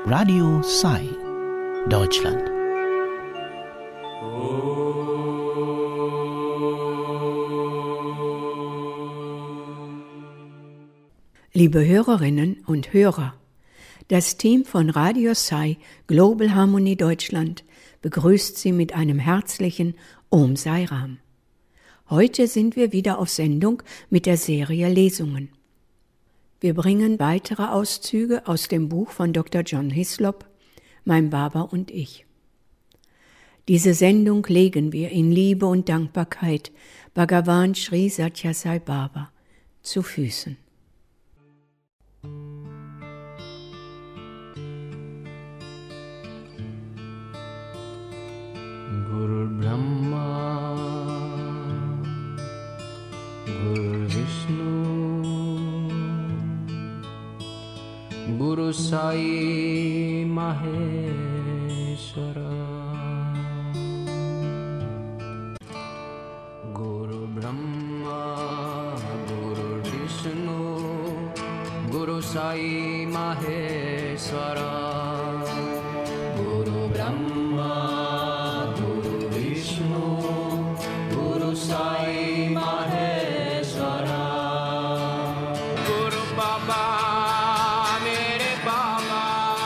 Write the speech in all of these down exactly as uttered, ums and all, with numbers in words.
Radio Sai, Deutschland. Liebe Hörerinnen und Hörer, das Team von Radio Sai Global Harmony Deutschland begrüßt Sie mit einem herzlichen Om Sai Ram. Heute sind wir wieder auf Sendung mit der Serie Lesungen. Wir bringen weitere Auszüge aus dem Buch von Doktor John Hislop, Mein Baba und ich. Diese Sendung legen wir in Liebe und Dankbarkeit Bhagavan Sri Sathya Sai Baba zu Füßen. Guru Brahma, Guru Vishnu, Guru Sai Maheshwara. Guru Brahma, Guru Vishnu, Guru Sai Maheshwara. Guru Brahma, Guru Vishnu, Guru Sai Maheshwara. Guru Baba, mere Baba,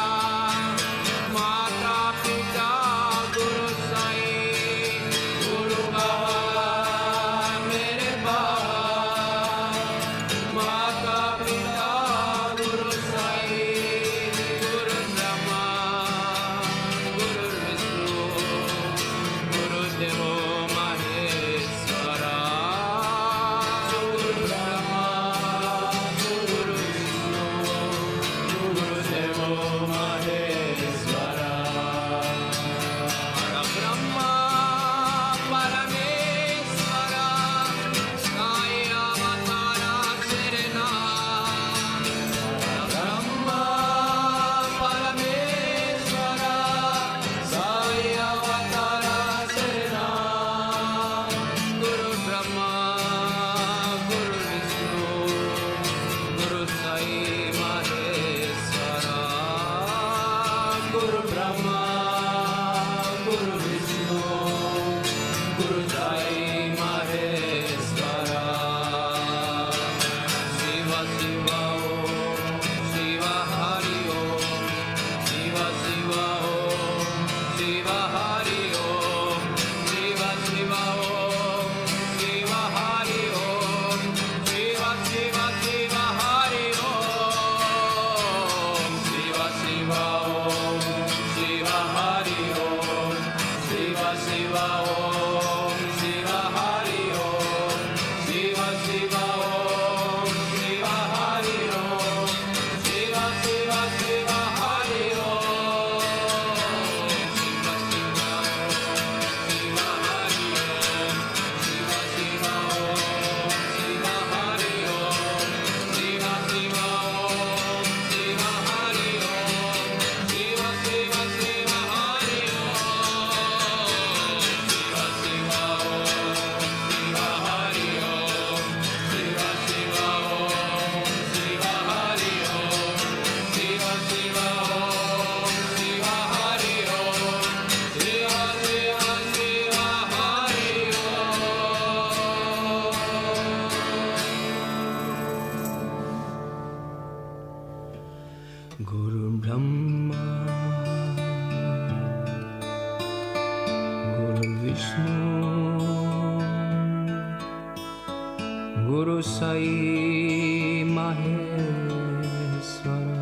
Mata Pita, Guru Sai. Guru Baba, mere Baba, Mata Pita, Guru Sai. Guru Brahma, Guru Vishnu, Guru Deva Maheshwara. Guru Brahma, Guru Vishnu, Guru Deva Maheshwara. Parabrahma, Parameshwara, Sai Avatara Serena. Parabrahma, Parameshwara, Sai Avatara Serena. Guru Brahma, Guru Vishnu, Guru Sai Maheshwara. Guru Brahma, Guru Vishnu, Guru Sai Maheshwara. Shiva Shiva Om, Shiva Hari Om, Shiva Shiva Om, Shiva Hari Om, Shiva Shiva Om, Shiva Hari Om, Shiva Shiva Shiva Hari Om, Shiva Shiva Om, Shiva Hari Om, Shiva Shiva Om, Shiva Hari Om, Shiva Shiva Om, Shiva Hari Om, Shiva Shiva Shiva Hari Om, Shiva Shiva Om, Shiva Hari Om, Shiva Shiva Om, Shiva Hari Om, Shiva Shiva Om, Shiva Hari Om, Shiva Shiva Shiva Hari Om, Shiva Shiva Om, Shiva Hari Om, Shiva Shiva Om, Shiva Hari Om, Shiva Shiva Om, Shiva Hari Om, Shiva Shiva Shiva Hari Om. Guru Brahma, Guru Vishnu, Guru Sai Maheshwara.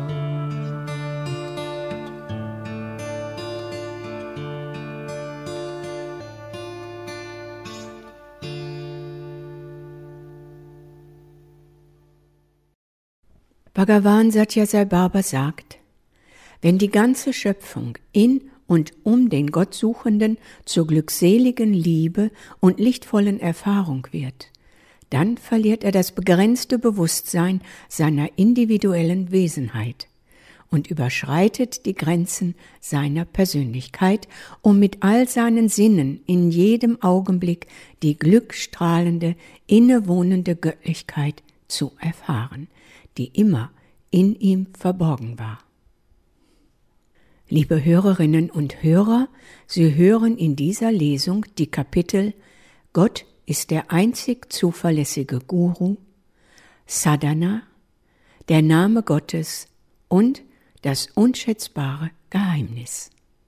Bhagavan Sathya Sai Baba sagt, wenn die ganze Schöpfung in und um den Gottsuchenden zur glückseligen Liebe und lichtvollen Erfahrung wird, dann verliert er das begrenzte Bewusstsein seiner individuellen Wesenheit und überschreitet die Grenzen seiner Persönlichkeit, um mit all seinen Sinnen in jedem Augenblick die glückstrahlende, innewohnende Göttlichkeit zu erfahren, die immer in ihm verborgen war. Liebe Hörerinnen und Hörer, Sie hören in dieser Lesung die Kapitel Gott ist der einzig zuverlässige Guru, Sadhana, der Name Gottes und das unschätzbare Geheimnis.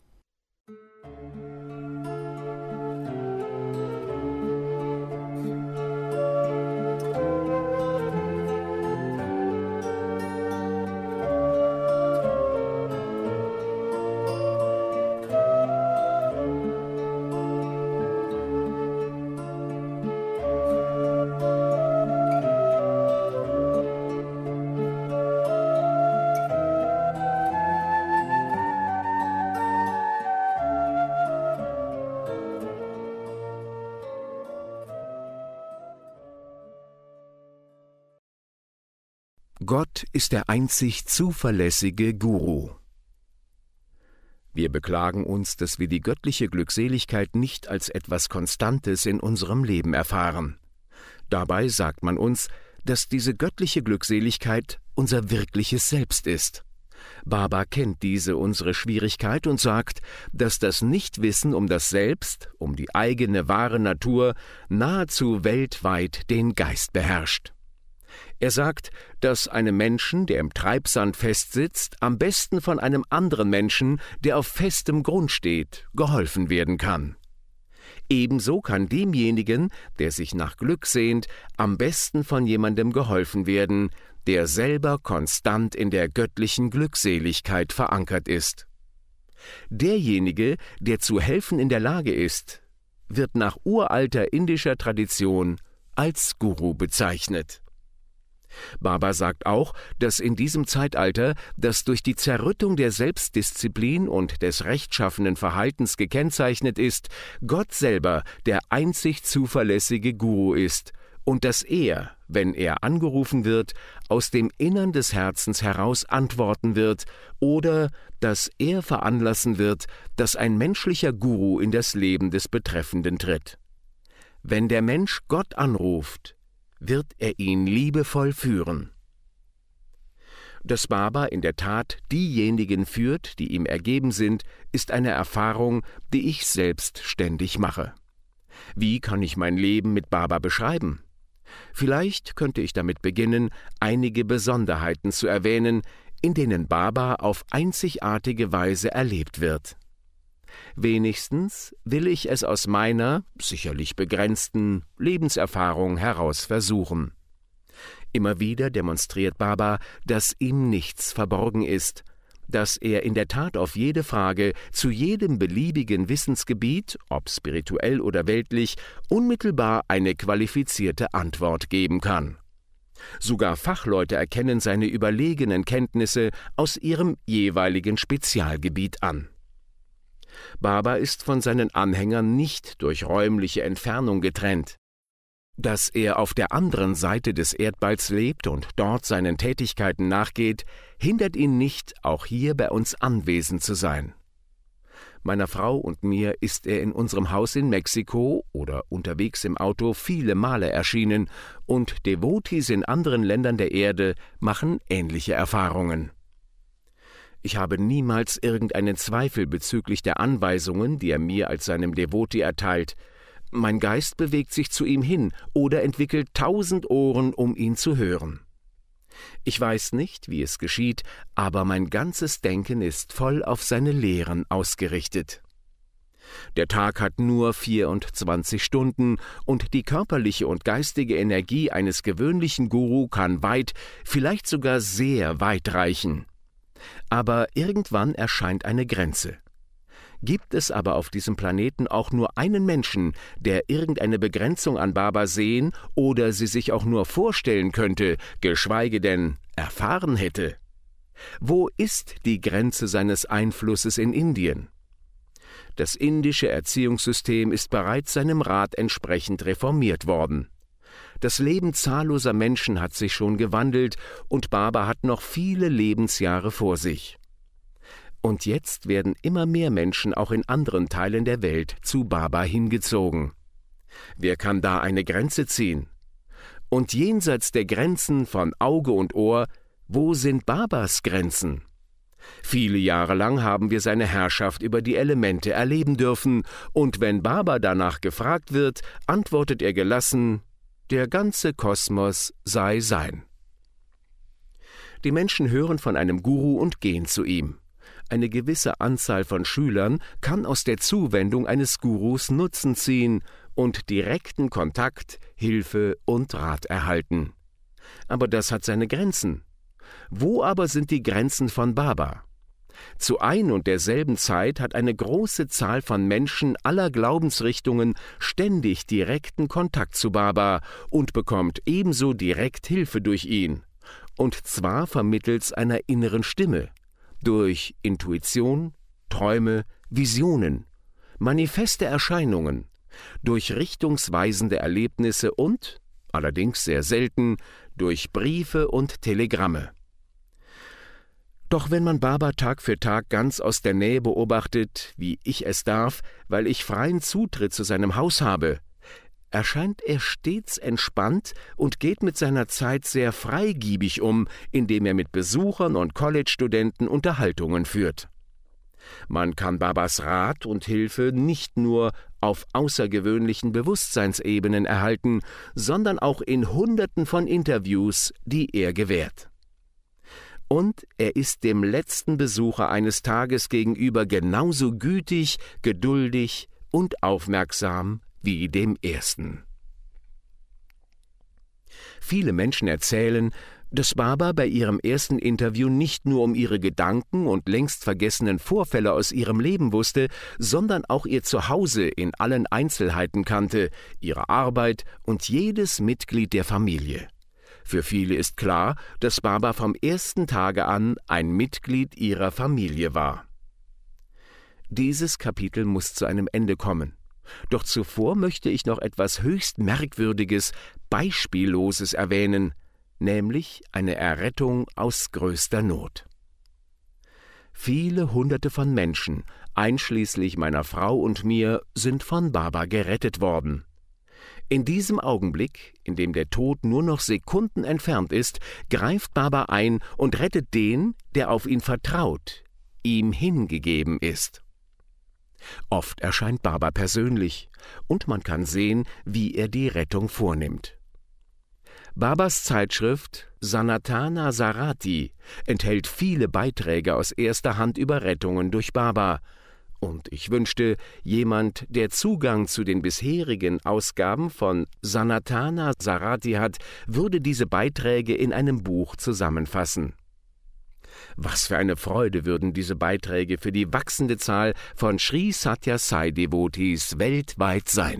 Gott ist der einzig zuverlässige Guru. Wir beklagen uns, dass wir die göttliche Glückseligkeit nicht als etwas Konstantes in unserem Leben erfahren. Dabei sagt man uns, dass diese göttliche Glückseligkeit unser wirkliches Selbst ist. Baba kennt diese unsere Schwierigkeit und sagt, dass das Nichtwissen um das Selbst, um die eigene wahre Natur, nahezu weltweit den Geist beherrscht. Er sagt, dass einem Menschen, der im Treibsand festsitzt, am besten von einem anderen Menschen, der auf festem Grund steht, geholfen werden kann. Ebenso kann demjenigen, der sich nach Glück sehnt, am besten von jemandem geholfen werden, der selber konstant in der göttlichen Glückseligkeit verankert ist. Derjenige, der zu helfen in der Lage ist, wird nach uralter indischer Tradition als Guru bezeichnet. Baba sagt auch, dass in diesem Zeitalter, das durch die Zerrüttung der Selbstdisziplin und des rechtschaffenen Verhaltens gekennzeichnet ist, Gott selber der einzig zuverlässige Guru ist und dass er, wenn er angerufen wird, aus dem Innern des Herzens heraus antworten wird oder dass er veranlassen wird, dass ein menschlicher Guru in das Leben des Betreffenden tritt. Wenn der Mensch Gott anruft, wird er ihn liebevoll führen. Dass Baba in der Tat diejenigen führt, die ihm ergeben sind, ist eine Erfahrung, die ich selbst ständig mache. Wie kann ich mein Leben mit Baba beschreiben? Vielleicht könnte ich damit beginnen, einige Besonderheiten zu erwähnen, in denen Baba auf einzigartige Weise erlebt wird. Wenigstens will ich es aus meiner, sicherlich begrenzten, Lebenserfahrung heraus versuchen. Immer wieder demonstriert Baba, dass ihm nichts verborgen ist, dass er in der Tat auf jede Frage, zu jedem beliebigen Wissensgebiet, ob spirituell oder weltlich, unmittelbar eine qualifizierte Antwort geben kann. Sogar Fachleute erkennen seine überlegenen Kenntnisse aus ihrem jeweiligen Spezialgebiet an. Baba ist von seinen Anhängern nicht durch räumliche Entfernung getrennt. Dass er auf der anderen Seite des Erdballs lebt und dort seinen Tätigkeiten nachgeht, hindert ihn nicht, auch hier bei uns anwesend zu sein. Meiner Frau und mir ist er in unserem Haus in Mexiko oder unterwegs im Auto viele Male erschienen, und Devotis in anderen Ländern der Erde machen ähnliche Erfahrungen. Ich habe niemals irgendeinen Zweifel bezüglich der Anweisungen, die er mir als seinem Devoti erteilt. Mein Geist bewegt sich zu ihm hin oder entwickelt tausend Ohren, um ihn zu hören. Ich weiß nicht, wie es geschieht, aber mein ganzes Denken ist voll auf seine Lehren ausgerichtet. Der Tag hat nur vierundzwanzig Stunden und die körperliche und geistige Energie eines gewöhnlichen Guru kann weit, vielleicht sogar sehr weit reichen. Aber irgendwann erscheint eine Grenze. Gibt es aber auf diesem Planeten auch nur einen Menschen, der irgendeine Begrenzung an Baba sehen oder sie sich auch nur vorstellen könnte, geschweige denn erfahren hätte? Wo ist die Grenze seines Einflusses in Indien? Das indische Erziehungssystem ist bereits seinem Rat entsprechend reformiert worden. Das Leben zahlloser Menschen hat sich schon gewandelt und Baba hat noch viele Lebensjahre vor sich. Und jetzt werden immer mehr Menschen auch in anderen Teilen der Welt zu Baba hingezogen. Wer kann da eine Grenze ziehen? Und jenseits der Grenzen von Auge und Ohr, wo sind Babas Grenzen? Viele Jahre lang haben wir seine Herrschaft über die Elemente erleben dürfen, und wenn Baba danach gefragt wird, antwortet er gelassen: Der ganze Kosmos sei sein. Die Menschen hören von einem Guru und gehen zu ihm. Eine gewisse Anzahl von Schülern kann aus der Zuwendung eines Gurus Nutzen ziehen und direkten Kontakt, Hilfe und Rat erhalten. Aber das hat seine Grenzen. Wo aber sind die Grenzen von Baba? Zu ein und derselben Zeit hat eine große Zahl von Menschen aller Glaubensrichtungen ständig direkten Kontakt zu Baba und bekommt ebenso direkt Hilfe durch ihn. Und zwar vermittels einer inneren Stimme, durch Intuition, Träume, Visionen, manifeste Erscheinungen, durch richtungsweisende Erlebnisse und, allerdings sehr selten, durch Briefe und Telegramme. Doch wenn man Baba Tag für Tag ganz aus der Nähe beobachtet, wie ich es darf, weil ich freien Zutritt zu seinem Haus habe, erscheint er stets entspannt und geht mit seiner Zeit sehr freigiebig um, indem er mit Besuchern und College-Studenten Unterhaltungen führt. Man kann Babas Rat und Hilfe nicht nur auf außergewöhnlichen Bewusstseinsebenen erhalten, sondern auch in Hunderten von Interviews, die er gewährt. Und er ist dem letzten Besucher eines Tages gegenüber genauso gütig, geduldig und aufmerksam wie dem ersten. Viele Menschen erzählen, dass Baba bei ihrem ersten Interview nicht nur um ihre Gedanken und längst vergessenen Vorfälle aus ihrem Leben wusste, sondern auch ihr Zuhause in allen Einzelheiten kannte, ihre Arbeit und jedes Mitglied der Familie. Für viele ist klar, dass Baba vom ersten Tage an ein Mitglied ihrer Familie war. Dieses Kapitel muss zu einem Ende kommen. Doch zuvor möchte ich noch etwas höchst Merkwürdiges, Beispielloses erwähnen, nämlich eine Errettung aus größter Not. Viele Hunderte von Menschen, einschließlich meiner Frau und mir, sind von Baba gerettet worden. In diesem Augenblick, in dem der Tod nur noch Sekunden entfernt ist, greift Baba ein und rettet den, der auf ihn vertraut, ihm hingegeben ist. Oft erscheint Baba persönlich, und man kann sehen, wie er die Rettung vornimmt. Babas Zeitschrift Sanatana Sarati enthält viele Beiträge aus erster Hand über Rettungen durch Baba, und ich wünschte, jemand, der Zugang zu den bisherigen Ausgaben von Sanatana Sarati hat, würde diese Beiträge in einem Buch zusammenfassen. Was für eine Freude würden diese Beiträge für die wachsende Zahl von Sri Sathya Sai Devotees weltweit sein.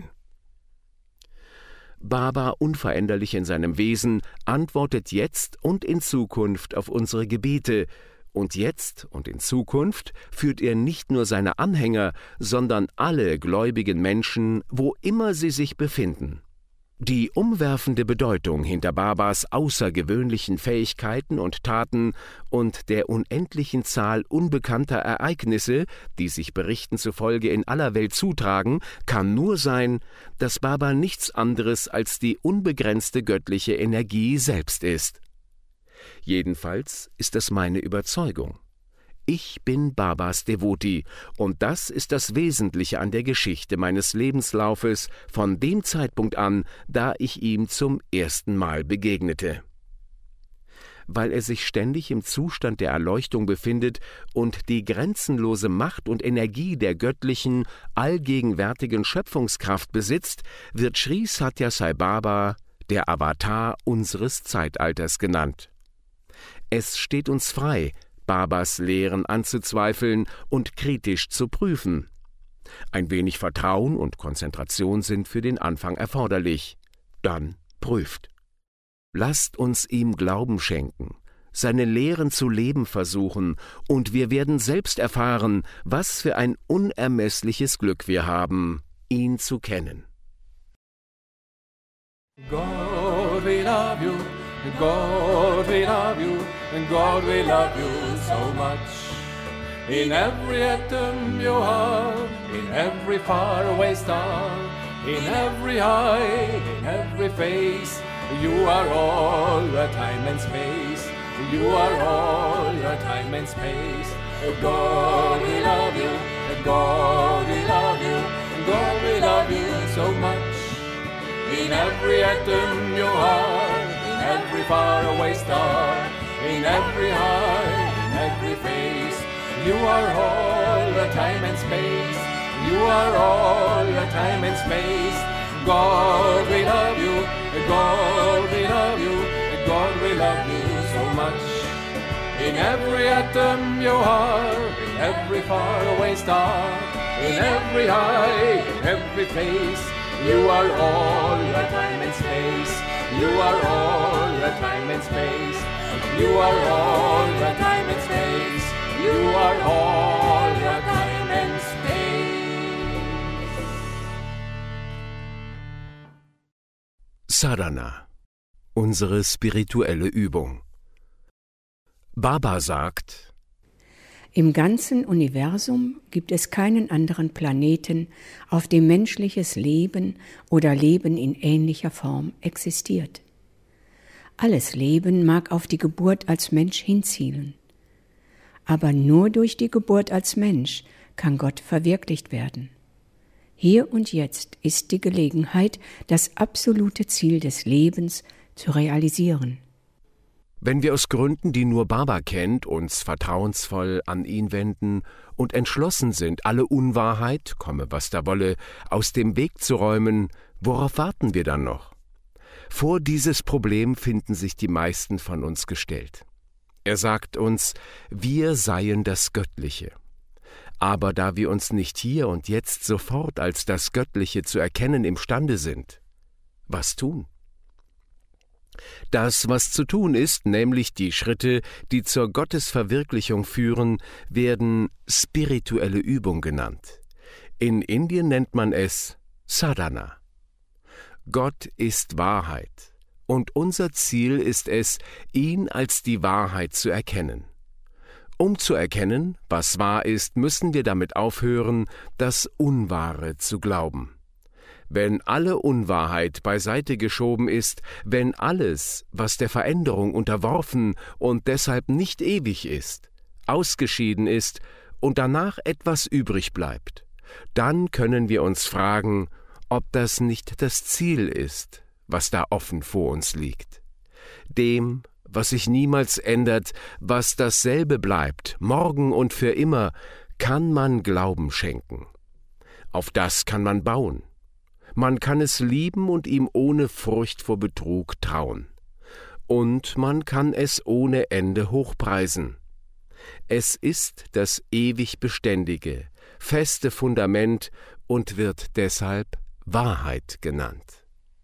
Baba, unveränderlich in seinem Wesen, antwortet jetzt und in Zukunft auf unsere Gebete, und jetzt und in Zukunft führt er nicht nur seine Anhänger, sondern alle gläubigen Menschen, wo immer sie sich befinden. Die umwerfende Bedeutung hinter Babas außergewöhnlichen Fähigkeiten und Taten und der unendlichen Zahl unbekannter Ereignisse, die sich Berichten zufolge in aller Welt zutragen, kann nur sein, dass Baba nichts anderes als die unbegrenzte göttliche Energie selbst ist. Jedenfalls ist das meine Überzeugung. Ich bin Babas Devotee, und das ist das Wesentliche an der Geschichte meines Lebenslaufes von dem Zeitpunkt an, da ich ihm zum ersten Mal begegnete. Weil er sich ständig im Zustand der Erleuchtung befindet und die grenzenlose Macht und Energie der göttlichen, allgegenwärtigen Schöpfungskraft besitzt, wird Sri Sathya Sai Baba der Avatar unseres Zeitalters genannt. Es steht uns frei, Babas Lehren anzuzweifeln und kritisch zu prüfen. Ein wenig Vertrauen und Konzentration sind für den Anfang erforderlich. Dann prüft. Lasst uns ihm Glauben schenken, seine Lehren zu leben versuchen, und wir werden selbst erfahren, was für ein unermessliches Glück wir haben, ihn zu kennen. God, we love you, God, we love you, and God, we love you so much. In every atom you are, in every faraway star, in every eye, in every face, you are all the time and space. You are all the time and space. God, we love you. God, we love you. God, we love you so much. In every atom you are, in every faraway star, in every heart, in every face. You are all the time and space. You are all the time and space. God, we love you. God, we love you. God, we love you so much. In every atom you are, in every faraway star, in every eye, in every face. You are all the time and space. You are all the time and space. You are all the time and space. You are all the time and space. Sadhana, unsere spirituelle Übung. Baba sagt: Im ganzen Universum gibt es keinen anderen Planeten, auf dem menschliches Leben oder Leben in ähnlicher Form existiert. Alles Leben mag auf die Geburt als Mensch hinzielen. Aber nur durch die Geburt als Mensch kann Gott verwirklicht werden. Hier und jetzt ist die Gelegenheit, das absolute Ziel des Lebens zu realisieren. Wenn wir aus Gründen, die nur Baba kennt, uns vertrauensvoll an ihn wenden und entschlossen sind, alle Unwahrheit, komme was da wolle, aus dem Weg zu räumen, worauf warten wir dann noch? Vor dieses Problem finden sich die meisten von uns gestellt. Er sagt uns, wir seien das Göttliche. Aber da wir uns nicht hier und jetzt sofort als das Göttliche zu erkennen imstande sind, was tun? Das, was zu tun ist, nämlich die Schritte, die zur Gottesverwirklichung führen, werden spirituelle Übung genannt. In Indien nennt man es Sadhana. Gott ist Wahrheit, und unser Ziel ist es, ihn als die Wahrheit zu erkennen. Um zu erkennen, was wahr ist, müssen wir damit aufhören, das Unwahre zu glauben. Wenn alle Unwahrheit beiseite geschoben ist, wenn alles, was der Veränderung unterworfen und deshalb nicht ewig ist, ausgeschieden ist und danach etwas übrig bleibt, dann können wir uns fragen, ob das nicht das Ziel ist, was da offen vor uns liegt. Dem, was sich niemals ändert, was dasselbe bleibt, morgen und für immer, kann man Glauben schenken. Auf das kann man bauen. Man kann es lieben und ihm ohne Furcht vor Betrug trauen. Und man kann es ohne Ende hochpreisen. Es ist das ewig beständige, feste Fundament und wird deshalb Wahrheit genannt.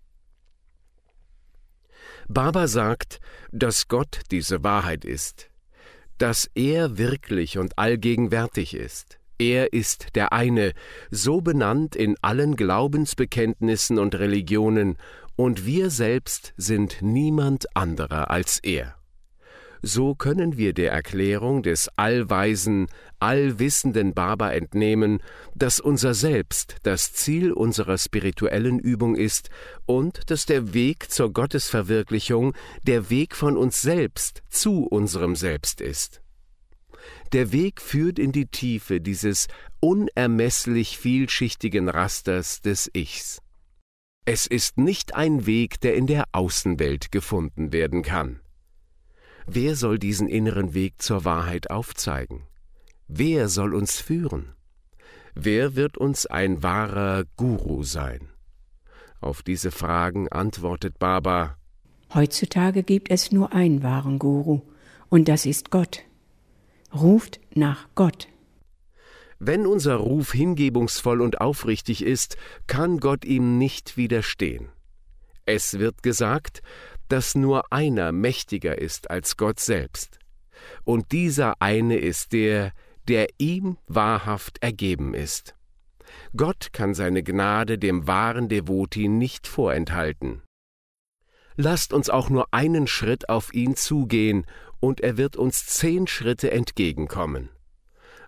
Baba sagt, dass Gott diese Wahrheit ist, dass er wirklich und allgegenwärtig ist. Er ist der eine, so benannt in allen Glaubensbekenntnissen und Religionen, und wir selbst sind niemand anderer als er. So können wir der Erklärung des allweisen, allwissenden Baba entnehmen, dass unser Selbst das Ziel unserer spirituellen Übung ist und dass der Weg zur Gottesverwirklichung der Weg von uns selbst zu unserem Selbst ist. Der Weg führt in die Tiefe dieses unermesslich vielschichtigen Rasters des Ichs. Es ist nicht ein Weg, der in der Außenwelt gefunden werden kann. Wer soll diesen inneren Weg zur Wahrheit aufzeigen? Wer soll uns führen? Wer wird uns ein wahrer Guru sein? Auf diese Fragen antwortet Baba: Heutzutage gibt es nur einen wahren Guru, und das ist Gott. Ruft nach Gott. Wenn unser Ruf hingebungsvoll und aufrichtig ist, kann Gott ihm nicht widerstehen. Es wird gesagt, dass nur einer mächtiger ist als Gott selbst. Und dieser eine ist der, der ihm wahrhaft ergeben ist. Gott kann seine Gnade dem wahren Devoti nicht vorenthalten. Lasst uns auch nur einen Schritt auf ihn zugehen, und er wird uns zehn Schritte entgegenkommen.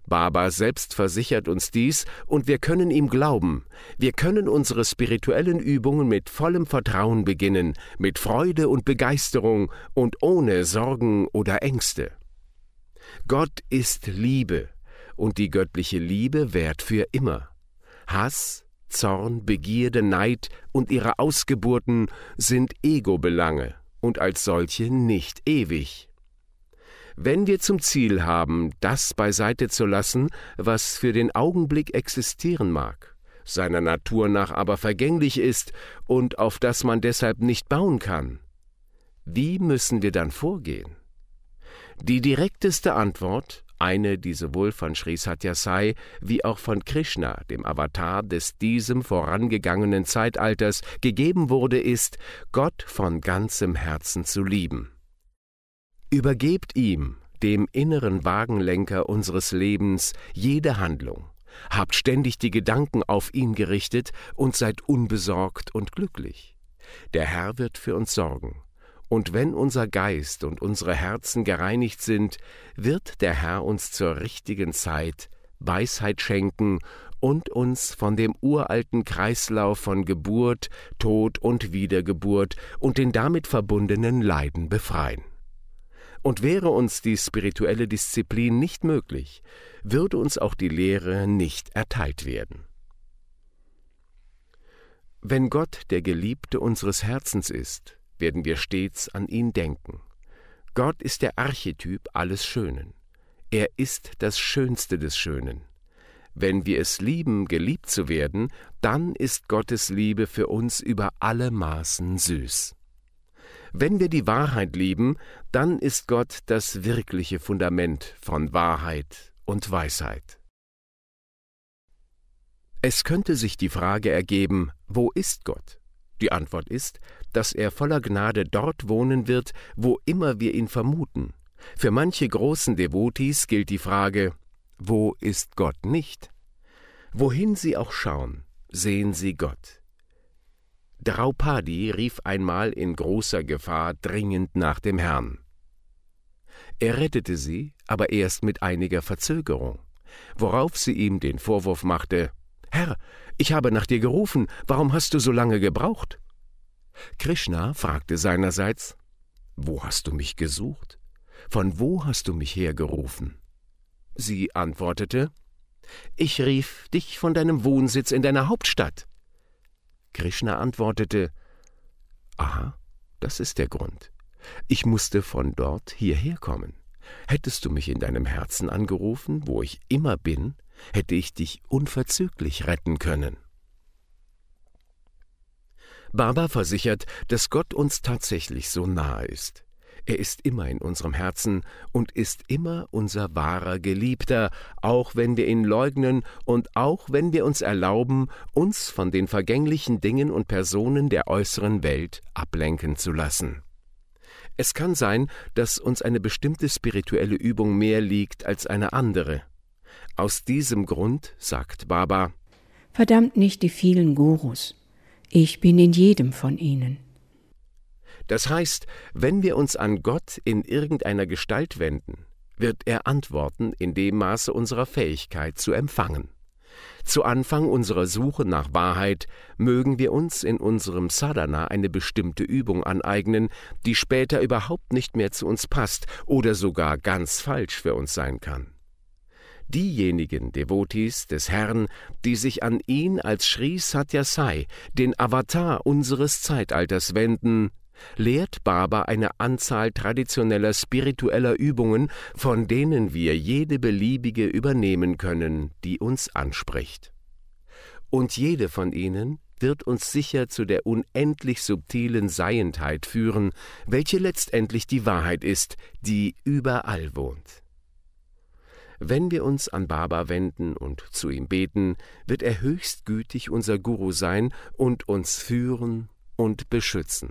Baba selbst versichert uns dies und wir können ihm glauben. Wir können unsere spirituellen Übungen mit vollem Vertrauen beginnen, mit Freude und Begeisterung und ohne Sorgen oder Ängste. Gott ist Liebe und die göttliche Liebe währt für immer. Hass, Zorn, Begierde, Neid und ihre Ausgeburten sind Ego-Belange und als solche nicht ewig. Wenn wir zum Ziel haben, das beiseite zu lassen, was für den Augenblick existieren mag, seiner Natur nach aber vergänglich ist und auf das man deshalb nicht bauen kann, wie müssen wir dann vorgehen? Die direkteste Antwort, eine, die sowohl von Sri Sathya Sai wie auch von Krishna, dem Avatar des diesem vorangegangenen Zeitalters, gegeben wurde, ist, Gott von ganzem Herzen zu lieben. Übergebt ihm, dem inneren Wagenlenker unseres Lebens, jede Handlung. Habt ständig die Gedanken auf ihn gerichtet und seid unbesorgt und glücklich. Der Herr wird für uns sorgen. Und wenn unser Geist und unsere Herzen gereinigt sind, wird der Herr uns zur richtigen Zeit Weisheit schenken und uns von dem uralten Kreislauf von Geburt, Tod und Wiedergeburt und den damit verbundenen Leiden befreien. Und wäre uns die spirituelle Disziplin nicht möglich, würde uns auch die Lehre nicht erteilt werden. Wenn Gott der Geliebte unseres Herzens ist, werden wir stets an ihn denken. Gott ist der Archetyp alles Schönen. Er ist das Schönste des Schönen. Wenn wir es lieben, geliebt zu werden, dann ist Gottes Liebe für uns über alle Maßen süß. Wenn wir die Wahrheit lieben, dann ist Gott das wirkliche Fundament von Wahrheit und Weisheit. Es könnte sich die Frage ergeben, wo ist Gott? Die Antwort ist, dass er voller Gnade dort wohnen wird, wo immer wir ihn vermuten. Für manche großen Devotis gilt die Frage, wo ist Gott nicht? Wohin sie auch schauen, sehen sie Gott. Draupadi rief einmal in großer Gefahr dringend nach dem Herrn. Er rettete sie, aber erst mit einiger Verzögerung, worauf sie ihm den Vorwurf machte: »Herr, ich habe nach dir gerufen, warum hast du so lange gebraucht?« Krishna fragte seinerseits: »Wo hast du mich gesucht? Von wo hast du mich hergerufen?« Sie antwortete: »Ich rief dich von deinem Wohnsitz in deiner Hauptstadt.« Krishna antwortete: »Aha, das ist der Grund. Ich musste von dort hierher kommen. Hättest du mich in deinem Herzen angerufen, wo ich immer bin, hätte ich dich unverzüglich retten können.« Baba versichert, dass Gott uns tatsächlich so nahe ist. Er ist immer in unserem Herzen und ist immer unser wahrer Geliebter, auch wenn wir ihn leugnen und auch wenn wir uns erlauben, uns von den vergänglichen Dingen und Personen der äußeren Welt ablenken zu lassen. Es kann sein, dass uns eine bestimmte spirituelle Übung mehr liegt als eine andere. Aus diesem Grund, sagt Baba, verdammt nicht die vielen Gurus. Ich bin in jedem von ihnen. Das heißt, wenn wir uns an Gott in irgendeiner Gestalt wenden, wird er antworten in dem Maße unserer Fähigkeit zu empfangen. Zu Anfang unserer Suche nach Wahrheit mögen wir uns in unserem Sadhana eine bestimmte Übung aneignen, die später überhaupt nicht mehr zu uns passt oder sogar ganz falsch für uns sein kann. Diejenigen Devotis des Herrn, die sich an ihn als Sri Sathya Sai, den Avatar unseres Zeitalters, wenden, lehrt Baba eine Anzahl traditioneller spiritueller Übungen, von denen wir jede beliebige übernehmen können, die uns anspricht. Und jede von ihnen wird uns sicher zu der unendlich subtilen Seiendheit führen, welche letztendlich die Wahrheit ist, die überall wohnt. Wenn wir uns an Baba wenden und zu ihm beten, wird er höchst gütig unser Guru sein und uns führen und beschützen.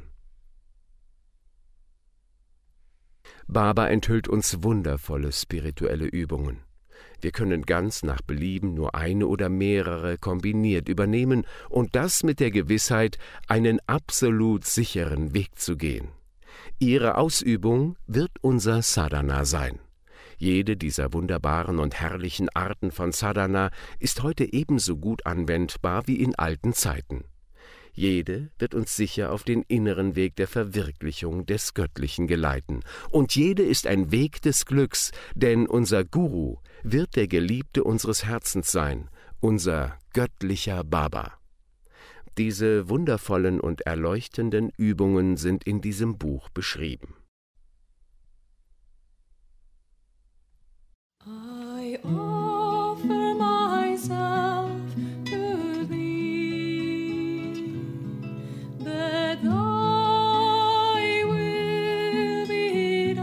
Baba enthüllt uns wundervolle spirituelle Übungen. Wir können ganz nach Belieben nur eine oder mehrere kombiniert übernehmen und das mit der Gewissheit, einen absolut sicheren Weg zu gehen. Ihre Ausübung wird unser Sadhana sein. Jede dieser wunderbaren und herrlichen Arten von Sadhana ist heute ebenso gut anwendbar wie in alten Zeiten. Jede wird uns sicher auf den inneren Weg der Verwirklichung des Göttlichen geleiten. Und jede ist ein Weg des Glücks, denn unser Guru wird der Geliebte unseres Herzens sein, unser göttlicher Baba. Diese wundervollen und erleuchtenden Übungen sind in diesem Buch beschrieben. I offer myself to thee, that thy will be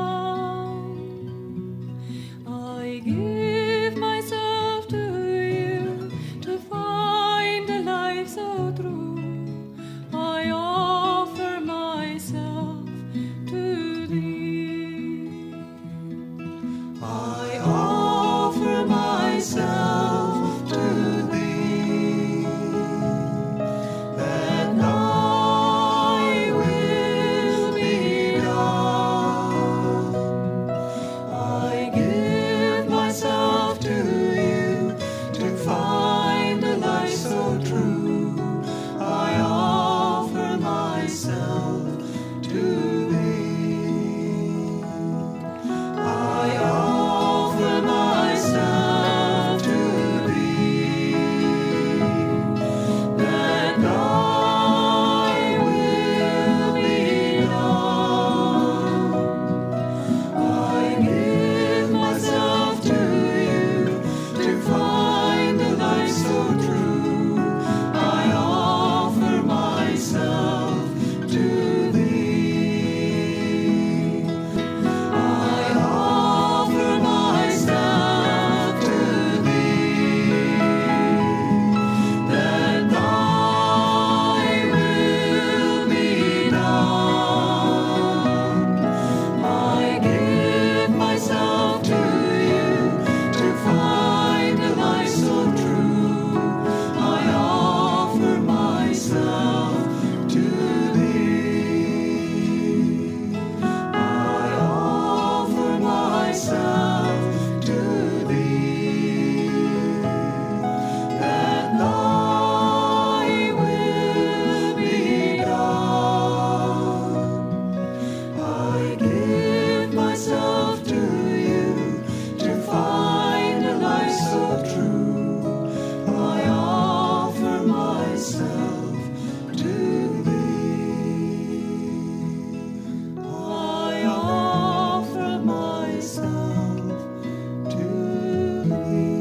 done. I give myself to you to find a life so true. I offer myself to thee. I offer myself to thee, that thy will be done. I give myself to you to find a life so true. I offer myself to thee. I offer myself to thee, that thy will be done. I give myself to you to find a life so true. I offer myself to thee. I offer myself to thee, that thy will be done. I give myself to you to find a life so true. I offer myself to thee. I offer myself to thee, that thy will be done. I give myself to you to find a life so true. I offer myself to thee. I offer myself to thee.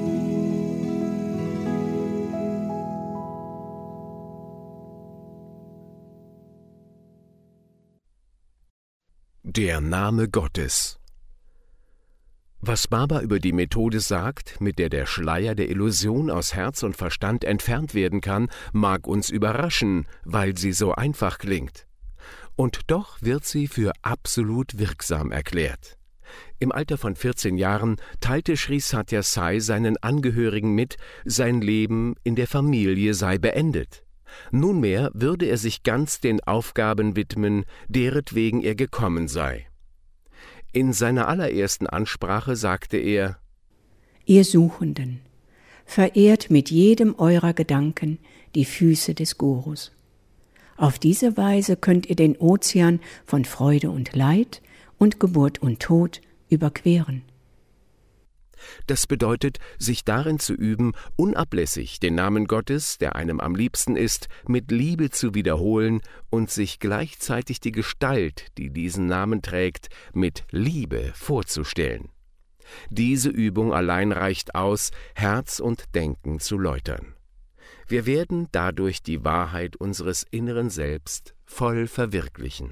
Der Name Gottes. Was Baba über die Methode sagt, mit der der Schleier der Illusion aus Herz und Verstand entfernt werden kann, mag uns überraschen, weil sie so einfach klingt. Und doch wird sie für absolut wirksam erklärt. Im Alter von vierzehn Jahren teilte Sri Sathya Sai seinen Angehörigen mit, sein Leben in der Familie sei beendet. Nunmehr würde er sich ganz den Aufgaben widmen, deretwegen er gekommen sei. In seiner allerersten Ansprache sagte er: Ihr Suchenden, verehrt mit jedem eurer Gedanken die Füße des Gurus. Auf diese Weise könnt ihr den Ozean von Freude und Leid und Geburt und Tod überqueren. Das bedeutet, sich darin zu üben, unablässig den Namen Gottes, der einem am liebsten ist, mit Liebe zu wiederholen und sich gleichzeitig die Gestalt, die diesen Namen trägt, mit Liebe vorzustellen. Diese Übung allein reicht aus, Herz und Denken zu läutern. Wir werden dadurch die Wahrheit unseres inneren Selbst voll verwirklichen.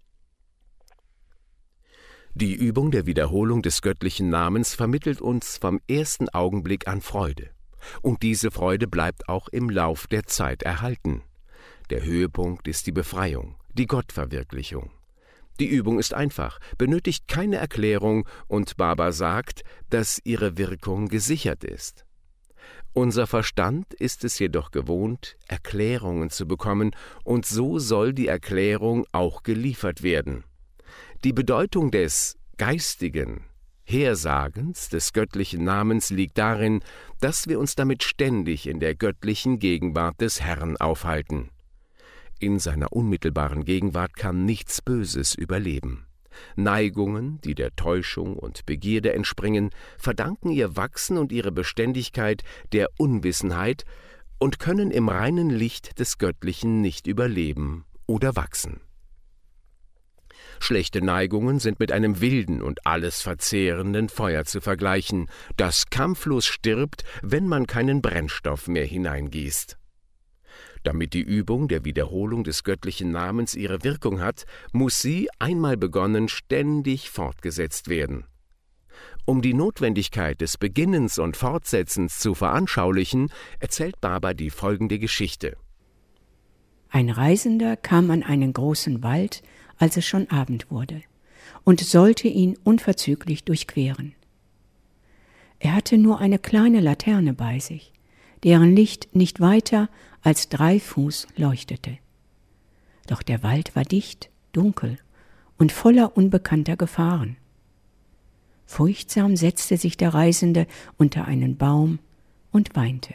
Die Übung der Wiederholung des göttlichen Namens vermittelt uns vom ersten Augenblick an Freude. Und diese Freude bleibt auch im Lauf der Zeit erhalten. Der Höhepunkt ist die Befreiung, die Gottverwirklichung. Die Übung ist einfach, benötigt keine Erklärung und Baba sagt, dass ihre Wirkung gesichert ist. Unser Verstand ist es jedoch gewohnt, Erklärungen zu bekommen, und so soll die Erklärung auch geliefert werden. Die Bedeutung des Geistigen Hersagens des göttlichen Namens liegt darin, dass wir uns damit ständig in der göttlichen Gegenwart des Herrn aufhalten. In seiner unmittelbaren Gegenwart kann nichts Böses überleben. Neigungen, die der Täuschung und Begierde entspringen, verdanken ihr Wachsen und ihre Beständigkeit der Unwissenheit und können im reinen Licht des Göttlichen nicht überleben oder wachsen. Schlechte Neigungen sind mit einem wilden und alles verzehrenden Feuer zu vergleichen, das kampflos stirbt, wenn man keinen Brennstoff mehr hineingießt. Damit die Übung der Wiederholung des göttlichen Namens ihre Wirkung hat, muss sie, einmal begonnen, ständig fortgesetzt werden. Um die Notwendigkeit des Beginnens und Fortsetzens zu veranschaulichen, erzählt Baba die folgende Geschichte. Ein Reisender kam an einen großen Wald, als es schon Abend wurde, und sollte ihn unverzüglich durchqueren. Er hatte nur eine kleine Laterne bei sich, deren Licht nicht weiter als drei Fuß leuchtete. Doch der Wald war dicht, dunkel und voller unbekannter Gefahren. Furchtsam setzte sich der Reisende unter einen Baum und weinte.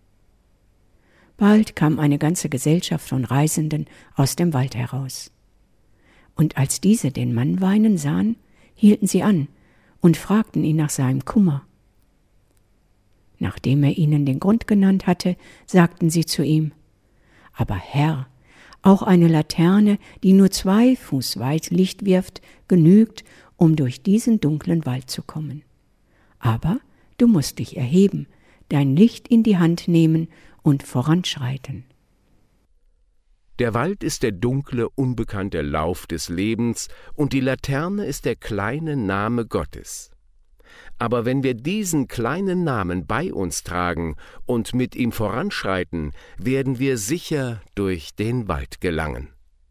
Bald kam eine ganze Gesellschaft von Reisenden aus dem Wald heraus. Und als diese den Mann weinen sahen, hielten sie an und fragten ihn nach seinem Kummer. Nachdem er ihnen den Grund genannt hatte, sagten sie zu ihm: »Aber Herr, auch eine Laterne, die nur zwei Fuß weit Licht wirft, genügt, um durch diesen dunklen Wald zu kommen. Aber du musst dich erheben, dein Licht in die Hand nehmen und voranschreiten.« Der Wald ist der dunkle, unbekannte Lauf des Lebens und die Laterne ist der kleine Name Gottes. Aber wenn wir diesen kleinen Namen bei uns tragen und mit ihm voranschreiten, werden wir sicher durch den Wald gelangen.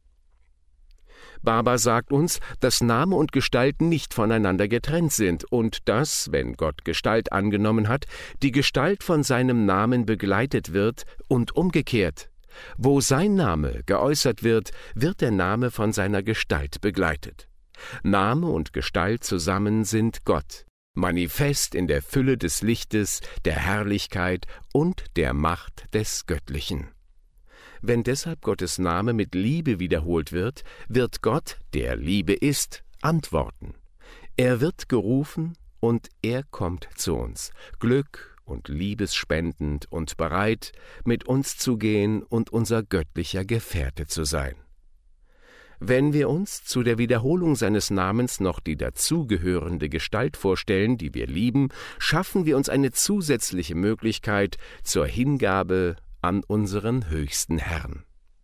Baba sagt uns, dass Name und Gestalt nicht voneinander getrennt sind und dass, wenn Gott Gestalt angenommen hat, die Gestalt von seinem Namen begleitet wird und umgekehrt. Wo sein Name geäußert wird, wird der Name von seiner Gestalt begleitet. Name und Gestalt zusammen sind Gott, manifest in der Fülle des Lichtes, der Herrlichkeit und der Macht des Göttlichen. Wenn deshalb Gottes Name mit Liebe wiederholt wird, wird Gott, der Liebe ist, antworten. Er wird gerufen und er kommt zu uns, Glück und liebesspendend und bereit, mit uns zu gehen und unser göttlicher Gefährte zu sein. Wenn wir uns zu der Wiederholung seines Namens noch die dazugehörende Gestalt vorstellen, die wir lieben, schaffen wir uns eine zusätzliche Möglichkeit zur Hingabe an unseren höchsten Herrn.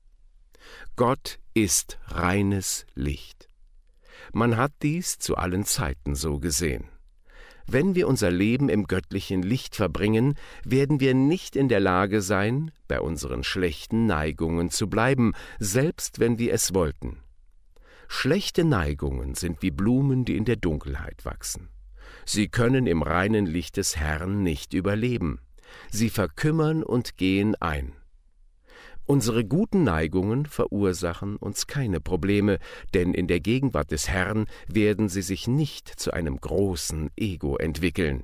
Gott ist reines Licht. Man hat dies zu allen Zeiten so gesehen. Wenn wir unser Leben im göttlichen Licht verbringen, werden wir nicht in der Lage sein, bei unseren schlechten Neigungen zu bleiben, selbst wenn wir es wollten. Schlechte Neigungen sind wie Blumen, die in der Dunkelheit wachsen. Sie können im reinen Licht des Herrn nicht überleben. Sie verkümmern und gehen ein. Unsere guten Neigungen verursachen uns keine Probleme, denn in der Gegenwart des Herrn werden sie sich nicht zu einem großen Ego entwickeln.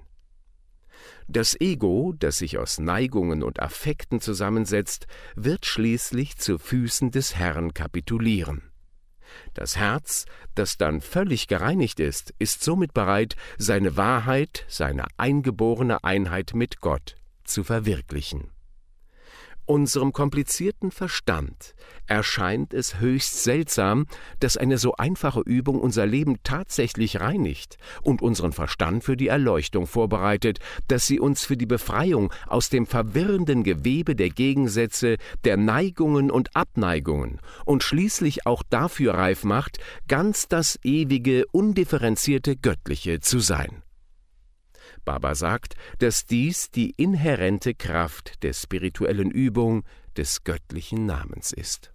Das Ego, das sich aus Neigungen und Affekten zusammensetzt, wird schließlich zu Füßen des Herrn kapitulieren. Das Herz, das dann völlig gereinigt ist, ist somit bereit, seine Wahrheit, seine eingeborene Einheit mit Gott zu verwirklichen. Unserem komplizierten Verstand erscheint es höchst seltsam, dass eine so einfache Übung unser Leben tatsächlich reinigt und unseren Verstand für die Erleuchtung vorbereitet, dass sie uns für die Befreiung aus dem verwirrenden Gewebe der Gegensätze, der Neigungen und Abneigungen und schließlich auch dafür reif macht, ganz das ewige, undifferenzierte Göttliche zu sein. Baba sagt, dass dies die inhärente Kraft der spirituellen Übung des göttlichen Namens ist.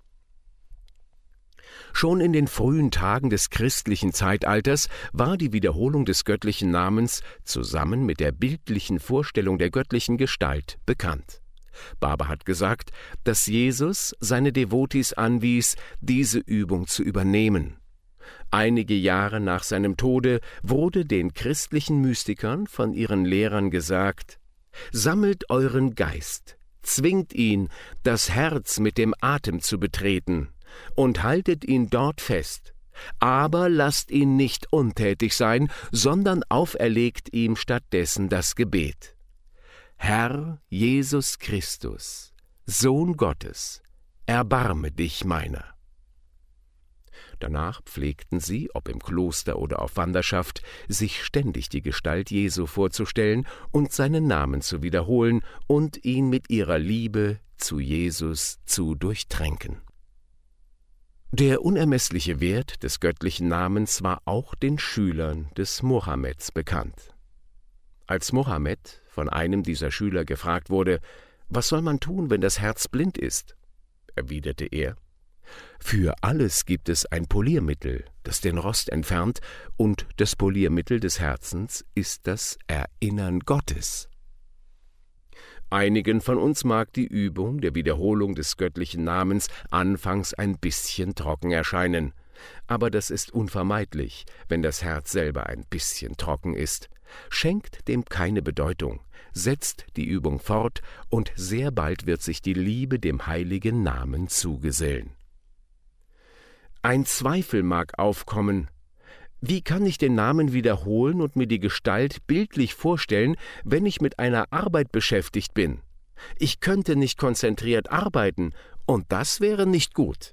Schon in den frühen Tagen des christlichen Zeitalters war die Wiederholung des göttlichen Namens zusammen mit der bildlichen Vorstellung der göttlichen Gestalt bekannt. Baba hat gesagt, dass Jesus seine Devotis anwies, diese Übung zu übernehmen. Einige Jahre nach seinem Tode wurde den christlichen Mystikern von ihren Lehrern gesagt: Sammelt euren Geist, zwingt ihn, das Herz mit dem Atem zu betreten, und haltet ihn dort fest, aber lasst ihn nicht untätig sein, sondern auferlegt ihm stattdessen das Gebet: Herr Jesus Christus, Sohn Gottes, erbarme dich meiner. Danach pflegten sie, ob im Kloster oder auf Wanderschaft, sich ständig die Gestalt Jesu vorzustellen und seinen Namen zu wiederholen und ihn mit ihrer Liebe zu Jesus zu durchtränken. Der unermessliche Wert des göttlichen Namens war auch den Schülern des Mohammeds bekannt. Als Mohammed von einem dieser Schüler gefragt wurde: Was soll man tun, wenn das Herz blind ist?, erwiderte er: Für alles gibt es ein Poliermittel, das den Rost entfernt, und das Poliermittel des Herzens ist das Erinnern Gottes. Einigen von uns mag die Übung der Wiederholung des göttlichen Namens anfangs ein bisschen trocken erscheinen, aber das ist unvermeidlich, wenn das Herz selber ein bisschen trocken ist. Schenkt dem keine Bedeutung, setzt die Übung fort, und sehr bald wird sich die Liebe dem heiligen Namen zugesellen. Ein Zweifel mag aufkommen: Wie kann ich den Namen wiederholen und mir die Gestalt bildlich vorstellen, wenn ich mit einer Arbeit beschäftigt bin? Ich könnte nicht konzentriert arbeiten, und das wäre nicht gut.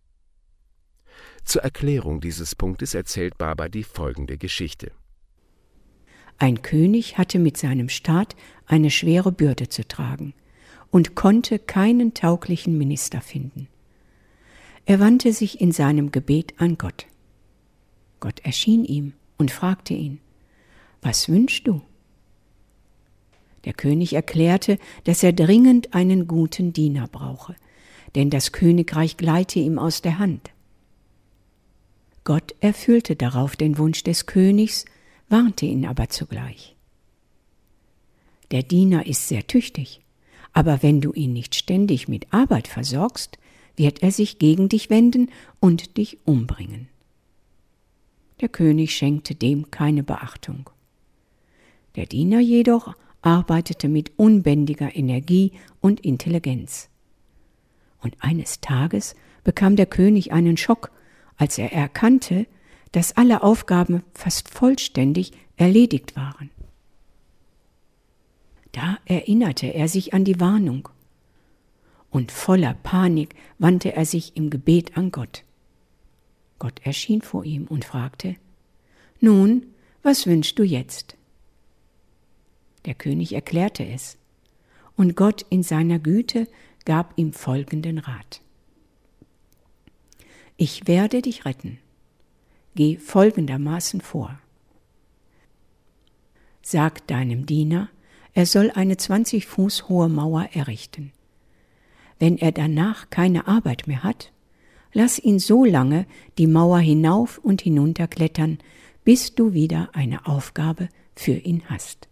Zur Erklärung dieses Punktes erzählt Baba die folgende Geschichte. Ein König hatte mit seinem Staat eine schwere Bürde zu tragen und konnte keinen tauglichen Minister finden. Er wandte sich in seinem Gebet an Gott. Gott erschien ihm und fragte ihn: Was wünschst du? Der König erklärte, dass er dringend einen guten Diener brauche, denn das Königreich gleite ihm aus der Hand. Gott erfüllte darauf den Wunsch des Königs, warnte ihn aber zugleich. Der Diener ist sehr tüchtig, aber wenn du ihn nicht ständig mit Arbeit versorgst, wird er sich gegen dich wenden und dich umbringen. Der König schenkte dem keine Beachtung. Der Diener jedoch arbeitete mit unbändiger Energie und Intelligenz. Und eines Tages bekam der König einen Schock, als er erkannte, dass alle Aufgaben fast vollständig erledigt waren. Da erinnerte er sich an die Warnung, und voller Panik wandte er sich im Gebet an Gott. Gott erschien vor ihm und fragte: Nun, was wünschst du jetzt? Der König erklärte es, und Gott in seiner Güte gab ihm folgenden Rat: Ich werde dich retten. Geh folgendermaßen vor. Sag deinem Diener, er soll eine zwanzig Fuß hohe Mauer errichten. Wenn er danach keine Arbeit mehr hat, lass ihn so lange die Mauer hinauf und hinunter klettern, bis du wieder eine Aufgabe für ihn hast.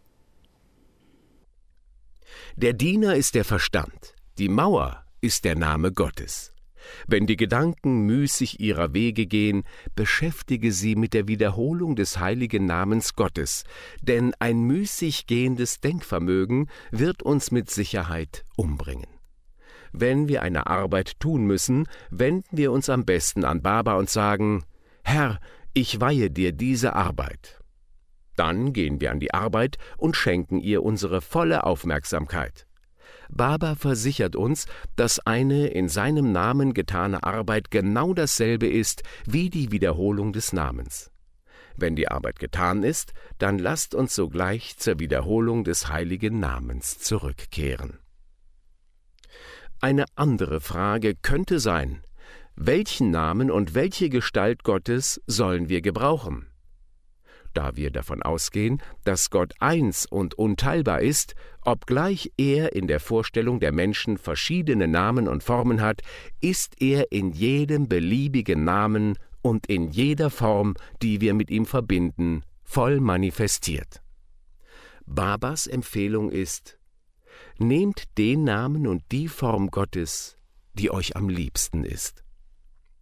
Der Diener ist der Verstand, die Mauer ist der Name Gottes. Wenn die Gedanken müßig ihrer Wege gehen, beschäftige sie mit der Wiederholung des heiligen Namens Gottes, denn ein müßig gehendes Denkvermögen wird uns mit Sicherheit umbringen. Wenn wir eine Arbeit tun müssen, wenden wir uns am besten an Baba und sagen: Herr, ich weihe dir diese Arbeit. Dann gehen wir an die Arbeit und schenken ihr unsere volle Aufmerksamkeit. Baba versichert uns, dass eine in seinem Namen getane Arbeit genau dasselbe ist wie die Wiederholung des Namens. Wenn die Arbeit getan ist, dann lasst uns sogleich zur Wiederholung des heiligen Namens zurückkehren. Eine andere Frage könnte sein: Welchen Namen und welche Gestalt Gottes sollen wir gebrauchen? Da wir davon ausgehen, dass Gott eins und unteilbar ist, obgleich er in der Vorstellung der Menschen verschiedene Namen und Formen hat, ist er in jedem beliebigen Namen und in jeder Form, die wir mit ihm verbinden, voll manifestiert. Babas Empfehlung ist: Nehmt den Namen und die Form Gottes, die euch am liebsten ist.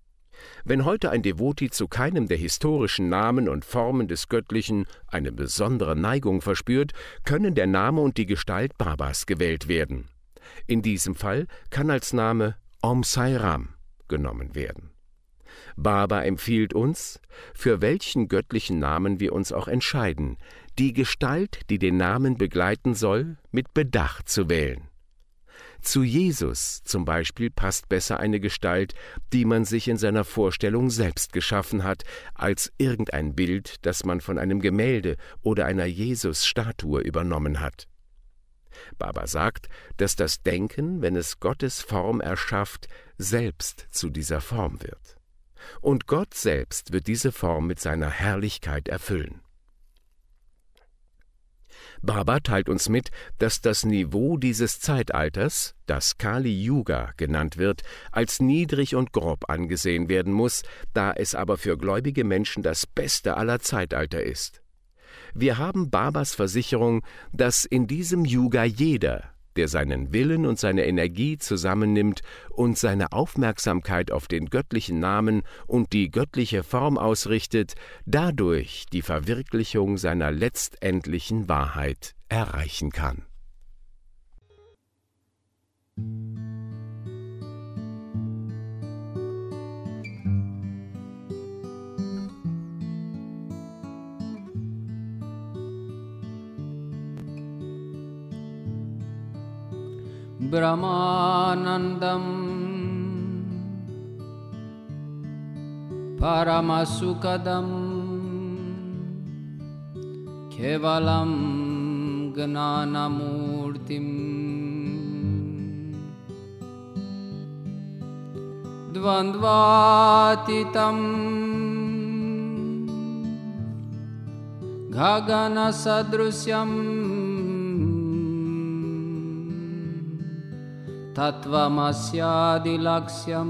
Wenn heute ein Devoti zu keinem der historischen Namen und Formen des Göttlichen eine besondere Neigung verspürt, können der Name und die Gestalt Babas gewählt werden. In diesem Fall kann als Name Om Sai Ram genommen werden. Baba empfiehlt uns, für welchen göttlichen Namen wir uns auch entscheiden, die Gestalt, die den Namen begleiten soll, mit Bedacht zu wählen. Zu Jesus zum Beispiel passt besser eine Gestalt, die man sich in seiner Vorstellung selbst geschaffen hat, als irgendein Bild, das man von einem Gemälde oder einer Jesus-Statue übernommen hat. Baba sagt, dass das Denken, wenn es Gottes Form erschafft, selbst zu dieser Form wird. Und Gott selbst wird diese Form mit seiner Herrlichkeit erfüllen. Baba teilt uns mit, dass das Niveau dieses Zeitalters, das Kali Yuga genannt wird, als niedrig und grob angesehen werden muss, da es aber für gläubige Menschen das Beste aller Zeitalter ist. Wir haben Babas Versicherung, dass in diesem Yuga jeder, der seinen Willen und seine Energie zusammennimmt und seine Aufmerksamkeit auf den göttlichen Namen und die göttliche Form ausrichtet, dadurch die Verwirklichung seiner letztendlichen Wahrheit erreichen kann. Brahmanandam Paramasukadam Kevalam Gnanamurtim Dvandvatitam Gagana Sadrusyam Tattvamasyadilaksyam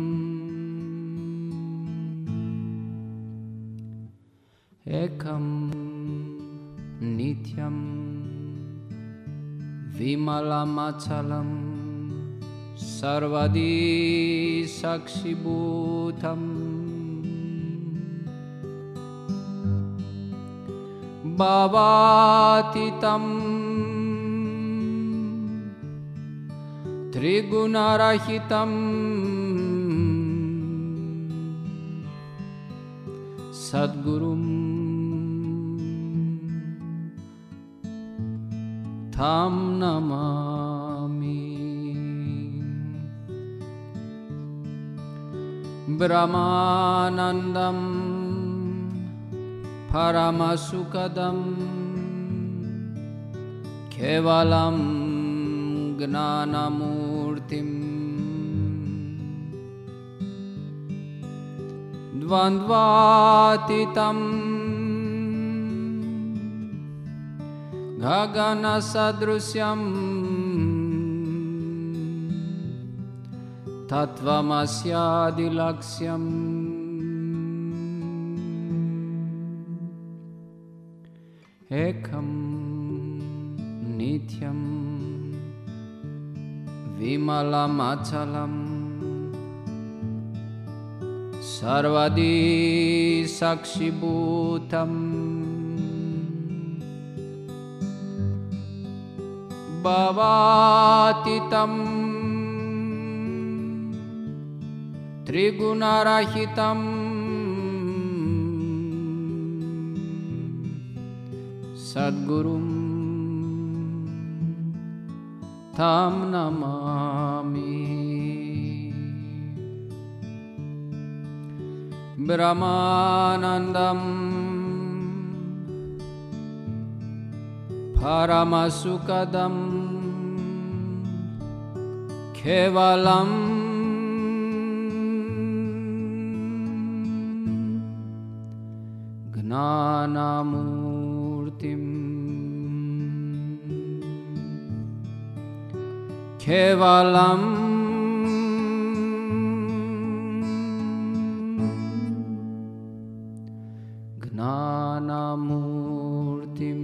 Ekam Nityam Vimalamachalam Sarvadi Sakshibhutam Bhavatitam Trigunarahitam Sadgurum Tam Namami Brahmanandam Paramasukadam Kevalam Gnanamurtim Dvandvatitam Gagana Sadrusyam Tattvamasyadilaksyam Ekam Nityam Vimalamachalam Sarvadi Sakshibhutam Bhavatitam Trigunarahitam Sadgurum Tam Namami Brahmanandam Paramasukadam Kevalam Gnanamurtim Kevalam Gnanamurtim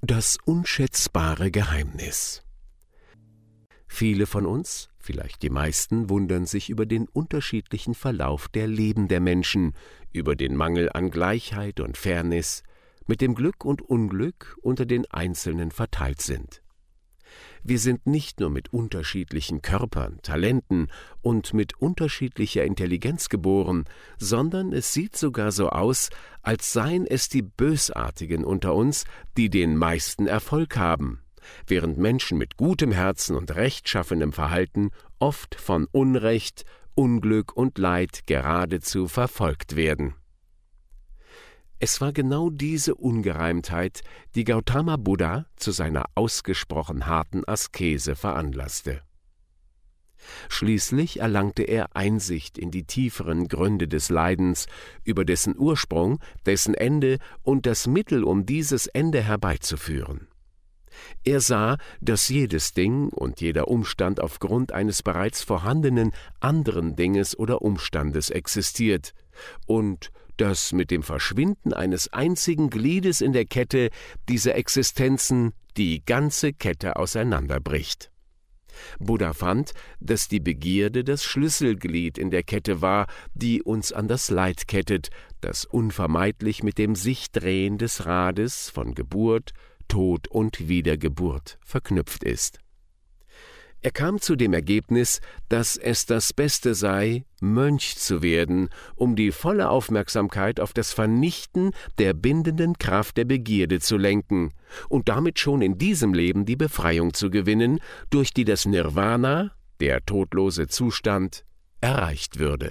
Das unschätzbare Geheimnis. Viele von uns, vielleicht die meisten, wundern sich über den unterschiedlichen Verlauf der Leben der Menschen, über den Mangel an Gleichheit und Fairness, mit dem Glück und Unglück unter den Einzelnen verteilt sind. Wir sind nicht nur mit unterschiedlichen Körpern, Talenten und mit unterschiedlicher Intelligenz geboren, sondern es sieht sogar so aus, als seien es die Bösartigen unter uns, die den meisten Erfolg haben, während Menschen mit gutem Herzen und rechtschaffenem Verhalten oft von Unrecht, Unglück und Leid geradezu verfolgt werden. Es war genau diese Ungereimtheit, die Gautama Buddha zu seiner ausgesprochen harten Askese veranlasste. Schließlich erlangte er Einsicht in die tieferen Gründe des Leidens, über dessen Ursprung, dessen Ende und das Mittel, um dieses Ende herbeizuführen. Er sah, dass jedes Ding und jeder Umstand aufgrund eines bereits vorhandenen anderen Dinges oder Umstandes existiert und dass mit dem Verschwinden eines einzigen Gliedes in der Kette dieser Existenzen die ganze Kette auseinanderbricht. Buddha fand, dass die Begierde das Schlüsselglied in der Kette war, die uns an das Leid kettet, das unvermeidlich mit dem Sichdrehen des Rades von Geburt, Tod und Wiedergeburt verknüpft ist. Er kam zu dem Ergebnis, dass es das Beste sei, Mönch zu werden, um die volle Aufmerksamkeit auf das Vernichten der bindenden Kraft der Begierde zu lenken und damit schon in diesem Leben die Befreiung zu gewinnen, durch die das Nirvana, der todlose Zustand, erreicht würde.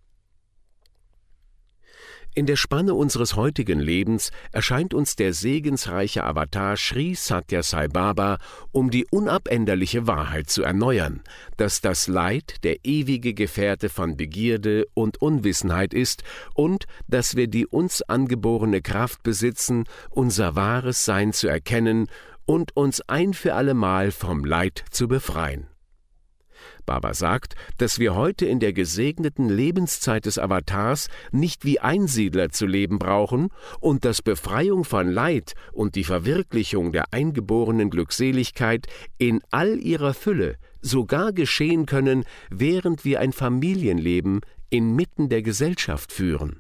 In der Spanne unseres heutigen Lebens erscheint uns der segensreiche Avatar Sri Sathya Sai Baba, um die unabänderliche Wahrheit zu erneuern, dass das Leid der ewige Gefährte von Begierde und Unwissenheit ist und dass wir die uns angeborene Kraft besitzen, unser wahres Sein zu erkennen und uns ein für allemal vom Leid zu befreien. Baba sagt, dass wir heute in der gesegneten Lebenszeit des Avatars nicht wie Einsiedler zu leben brauchen und dass Befreiung von Leid und die Verwirklichung der eingeborenen Glückseligkeit in all ihrer Fülle sogar geschehen können, während wir ein Familienleben inmitten der Gesellschaft führen.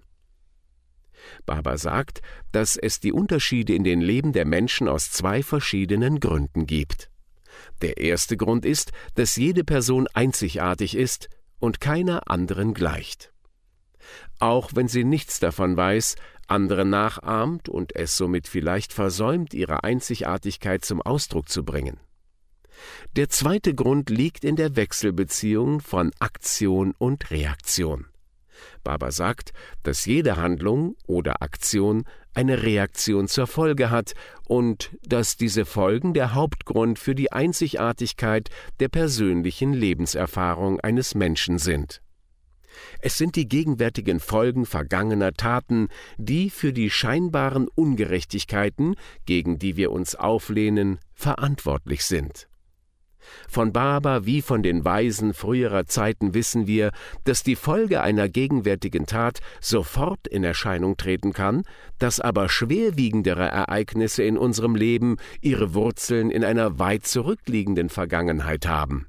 Baba sagt, dass es die Unterschiede in den Leben der Menschen aus zwei verschiedenen Gründen gibt. Der erste Grund ist, dass jede Person einzigartig ist und keiner anderen gleicht. Auch wenn sie nichts davon weiß, andere nachahmt und es somit vielleicht versäumt, ihre Einzigartigkeit zum Ausdruck zu bringen. Der zweite Grund liegt in der Wechselbeziehung von Aktion und Reaktion. Baba sagt, dass jede Handlung oder Aktion eine Reaktion zur Folge hat und dass diese Folgen der Hauptgrund für die Einzigartigkeit der persönlichen Lebenserfahrung eines Menschen sind. Es sind die gegenwärtigen Folgen vergangener Taten, die für die scheinbaren Ungerechtigkeiten, gegen die wir uns auflehnen, verantwortlich sind. Von Baba wie von den Weisen früherer Zeiten wissen wir, dass die Folge einer gegenwärtigen Tat sofort in Erscheinung treten kann, dass aber schwerwiegendere Ereignisse in unserem Leben ihre Wurzeln in einer weit zurückliegenden Vergangenheit haben.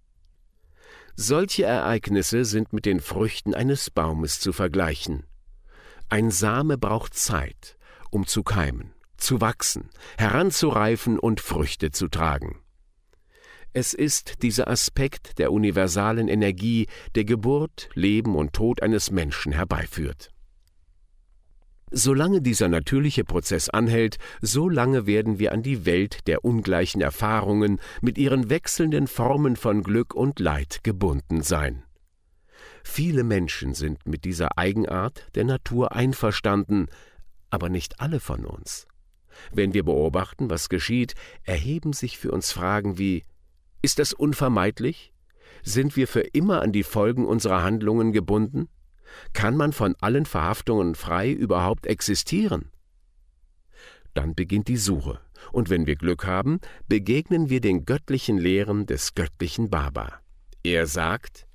Solche Ereignisse sind mit den Früchten eines Baumes zu vergleichen. Ein Same braucht Zeit, um zu keimen, zu wachsen, heranzureifen und Früchte zu tragen. Es ist dieser Aspekt der universalen Energie, der Geburt, Leben und Tod eines Menschen herbeiführt. Solange dieser natürliche Prozess anhält, so lange werden wir an die Welt der ungleichen Erfahrungen mit ihren wechselnden Formen von Glück und Leid gebunden sein. Viele Menschen sind mit dieser Eigenart der Natur einverstanden, aber nicht alle von uns. Wenn wir beobachten, was geschieht, erheben sich für uns Fragen wie: Ist das unvermeidlich? Sind wir für immer an die Folgen unserer Handlungen gebunden? Kann man von allen Verhaftungen frei überhaupt existieren? Dann beginnt die Suche, und wenn wir Glück haben, begegnen wir den göttlichen Lehren des göttlichen Baba. Er sagt: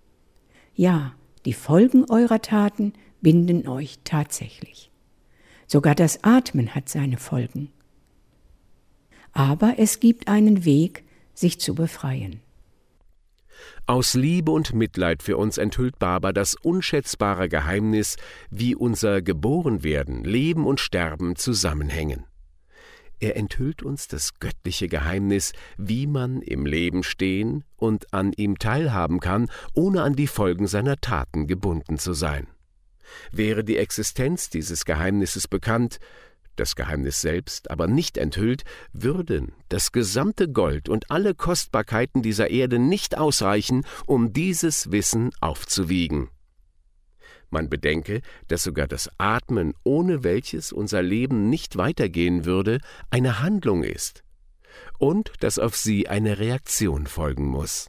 Ja, die Folgen eurer Taten binden euch tatsächlich. Sogar das Atmen hat seine Folgen. aber es gibt einen Weg, sich zu befreien. Aus Liebe und Mitleid für uns enthüllt Baba das unschätzbare Geheimnis, wie unser Geborenwerden, Leben und Sterben zusammenhängen. Er enthüllt uns das göttliche Geheimnis, wie man im Leben stehen und an ihm teilhaben kann, ohne an die Folgen seiner Taten gebunden zu sein. Wäre die Existenz dieses Geheimnisses bekannt, das Geheimnis selbst aber nicht enthüllt, würden das gesamte Gold und alle Kostbarkeiten dieser Erde nicht ausreichen, um dieses Wissen aufzuwiegen. Man bedenke, dass sogar das Atmen, ohne welches unser Leben nicht weitergehen würde, eine Handlung ist und dass auf sie eine Reaktion folgen muss.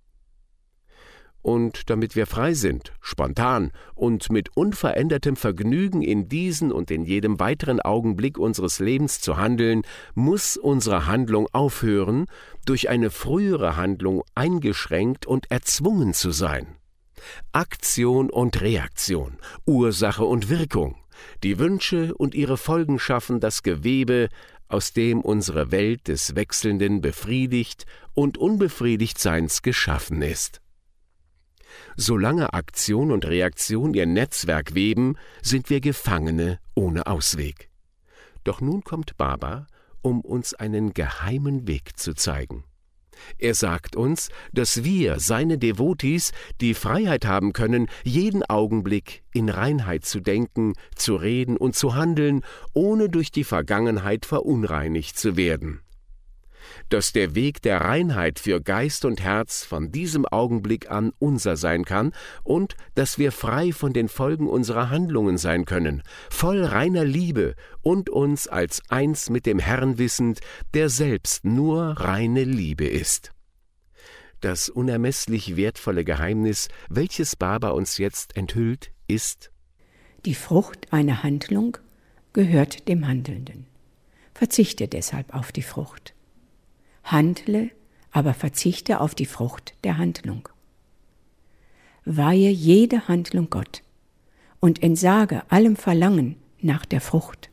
Und damit wir frei sind, spontan und mit unverändertem Vergnügen in diesen und in jedem weiteren Augenblick unseres Lebens zu handeln, muss unsere Handlung aufhören, durch eine frühere Handlung eingeschränkt und erzwungen zu sein. Aktion und Reaktion, Ursache und Wirkung, die Wünsche und ihre Folgen schaffen das Gewebe, aus dem unsere Welt des wechselnden Befriedigt- und Unbefriedigtseins geschaffen ist. Solange Aktion und Reaktion ihr Netzwerk weben, sind wir Gefangene ohne Ausweg. Doch nun kommt Baba, um uns einen geheimen Weg zu zeigen. Er sagt uns, dass wir, seine Devotis, die Freiheit haben können, jeden Augenblick in Reinheit zu denken, zu reden und zu handeln, ohne durch die Vergangenheit verunreinigt zu werden. Dass der Weg der Reinheit für Geist und Herz von diesem Augenblick an unser sein kann und dass wir frei von den Folgen unserer Handlungen sein können, voll reiner Liebe und uns als eins mit dem Herrn wissend, der selbst nur reine Liebe ist. Das unermesslich wertvolle Geheimnis, welches Baba uns jetzt enthüllt, ist: Die Frucht einer Handlung gehört dem Handelnden. Verzichte deshalb auf die Frucht. Handle, aber verzichte auf die Frucht der Handlung. Weihe jede Handlung Gott und entsage allem Verlangen nach der Frucht.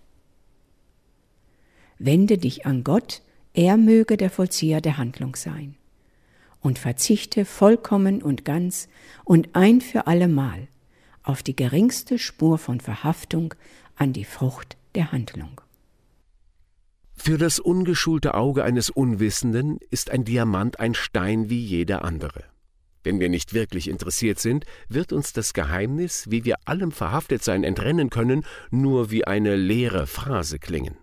Wende dich an Gott, er möge der Vollzieher der Handlung sein, und verzichte vollkommen und ganz und ein für allemal auf die geringste Spur von Verhaftung an die Frucht der Handlung. Für das ungeschulte Auge eines Unwissenden ist ein Diamant ein Stein wie jeder andere. Wenn wir nicht wirklich interessiert sind, wird uns das Geheimnis, wie wir allem Verhaftetsein entrennen können, nur wie eine leere Phrase klingen.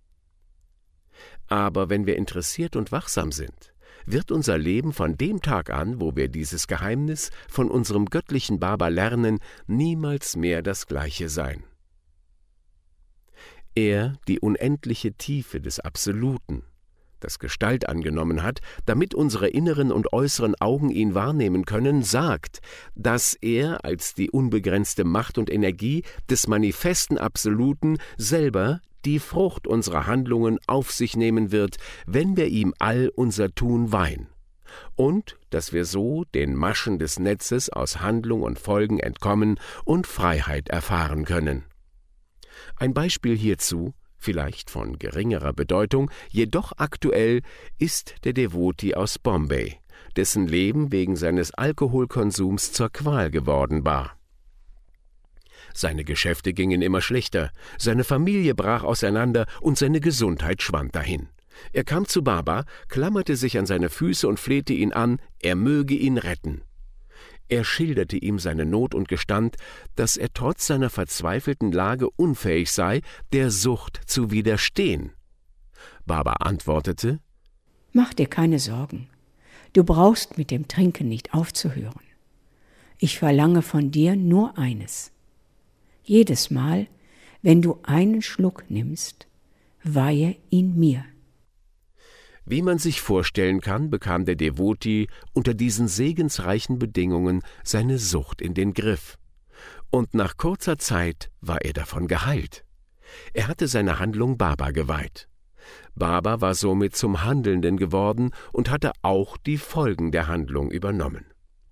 Aber wenn wir interessiert und wachsam sind, wird unser Leben von dem Tag an, wo wir dieses Geheimnis von unserem göttlichen Baba lernen, niemals mehr das gleiche sein. Er, die unendliche Tiefe des Absoluten, das Gestalt angenommen hat, damit unsere inneren und äußeren Augen ihn wahrnehmen können, sagt, dass er als die unbegrenzte Macht und Energie des manifesten Absoluten selber die Frucht unserer Handlungen auf sich nehmen wird, wenn wir ihm all unser Tun weihen, und dass wir so den Maschen des Netzes aus Handlung und Folgen entkommen und Freiheit erfahren können. Ein Beispiel hierzu, vielleicht von geringerer Bedeutung, jedoch aktuell, ist der Devoti aus Bombay, dessen Leben wegen seines Alkoholkonsums zur Qual geworden war. Seine Geschäfte gingen immer schlechter, seine Familie brach auseinander und seine Gesundheit schwand dahin. Er kam zu Baba, klammerte sich an seine Füße und flehte ihn an, er möge ihn retten. Er schilderte ihm seine Not und gestand, dass er trotz seiner verzweifelten Lage unfähig sei, der Sucht zu widerstehen. Baba antwortete: Mach dir keine Sorgen, du brauchst mit dem Trinken nicht aufzuhören. Ich verlange von dir nur eines. Jedes Mal, wenn du einen Schluck nimmst, weihe ihn mir. Wie man sich vorstellen kann, bekam der Devoti unter diesen segensreichen Bedingungen seine Sucht in den Griff. Und nach kurzer Zeit war er davon geheilt. Er hatte seine Handlung Baba geweiht. Baba war somit zum Handelnden geworden und hatte auch die Folgen der Handlung übernommen.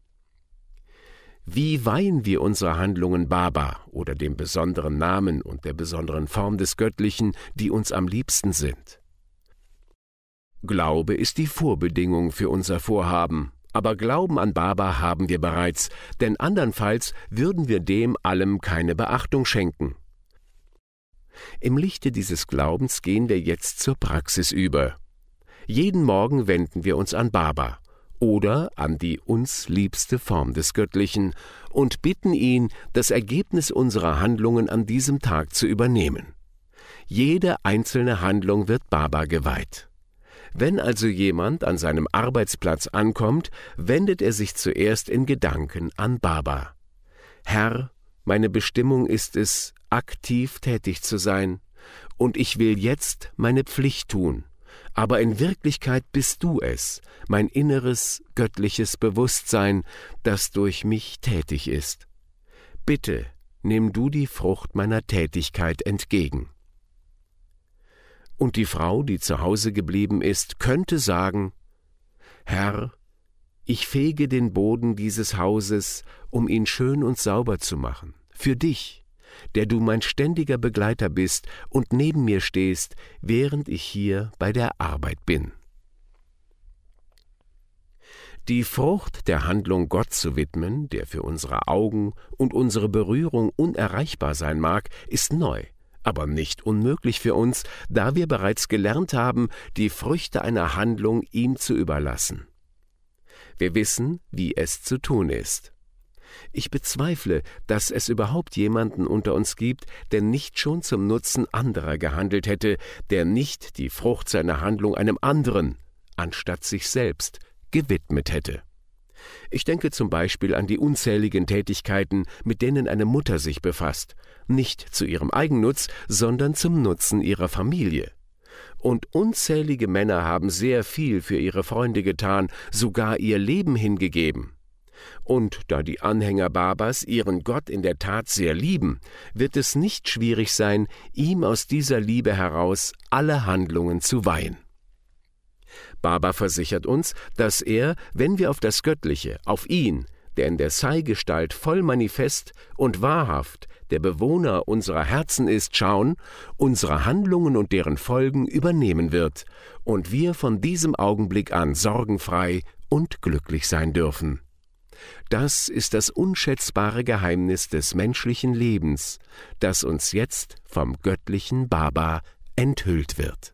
Wie weihen wir unsere Handlungen Baba oder dem besonderen Namen und der besonderen Form des Göttlichen, die uns am liebsten sind? Glaube ist die Vorbedingung für unser Vorhaben. Aber Glauben an Baba haben wir bereits, denn andernfalls würden wir dem allem keine Beachtung schenken. Im Lichte dieses Glaubens gehen wir jetzt zur Praxis über. Jeden Morgen wenden wir uns an Baba oder an die uns liebste Form des Göttlichen und bitten ihn, das Ergebnis unserer Handlungen an diesem Tag zu übernehmen. Jede einzelne Handlung wird Baba geweiht. Wenn also jemand an seinem Arbeitsplatz ankommt, wendet er sich zuerst in Gedanken an Baba. Herr, meine Bestimmung ist es, aktiv tätig zu sein, und ich will jetzt meine Pflicht tun. Aber in Wirklichkeit bist du es, mein inneres, göttliches Bewusstsein, das durch mich tätig ist. Bitte, nimm du die Frucht meiner Tätigkeit entgegen. Und die Frau, die zu Hause geblieben ist, könnte sagen: Herr, ich fege den Boden dieses Hauses, um ihn schön und sauber zu machen, für dich, der du mein ständiger Begleiter bist und neben mir stehst, während ich hier bei der Arbeit bin. Die Frucht der Handlung Gott zu widmen, der für unsere Augen und unsere Berührung unerreichbar sein mag, ist neu, aber nicht unmöglich für uns, da wir bereits gelernt haben, die Früchte einer Handlung ihm zu überlassen. Wir wissen, wie es zu tun ist. Ich bezweifle, dass es überhaupt jemanden unter uns gibt, der nicht schon zum Nutzen anderer gehandelt hätte, der nicht die Frucht seiner Handlung einem anderen, anstatt sich selbst, gewidmet hätte. Ich denke zum Beispiel an die unzähligen Tätigkeiten, mit denen eine Mutter sich befasst, nicht zu ihrem Eigennutz, sondern zum Nutzen ihrer Familie. Und unzählige Männer haben sehr viel für ihre Freunde getan, sogar ihr Leben hingegeben. Und da die Anhänger Babas ihren Gott in der Tat sehr lieben, wird es nicht schwierig sein, ihm aus dieser Liebe heraus alle Handlungen zu weihen. Baba versichert uns, dass er, wenn wir auf das Göttliche, auf ihn, der in der Sai-Gestalt voll manifest und wahrhaft der Bewohner unserer Herzen ist, schauen, unsere Handlungen und deren Folgen übernehmen wird und wir von diesem Augenblick an sorgenfrei und glücklich sein dürfen. Das ist das unschätzbare Geheimnis des menschlichen Lebens, das uns jetzt vom göttlichen Baba enthüllt wird.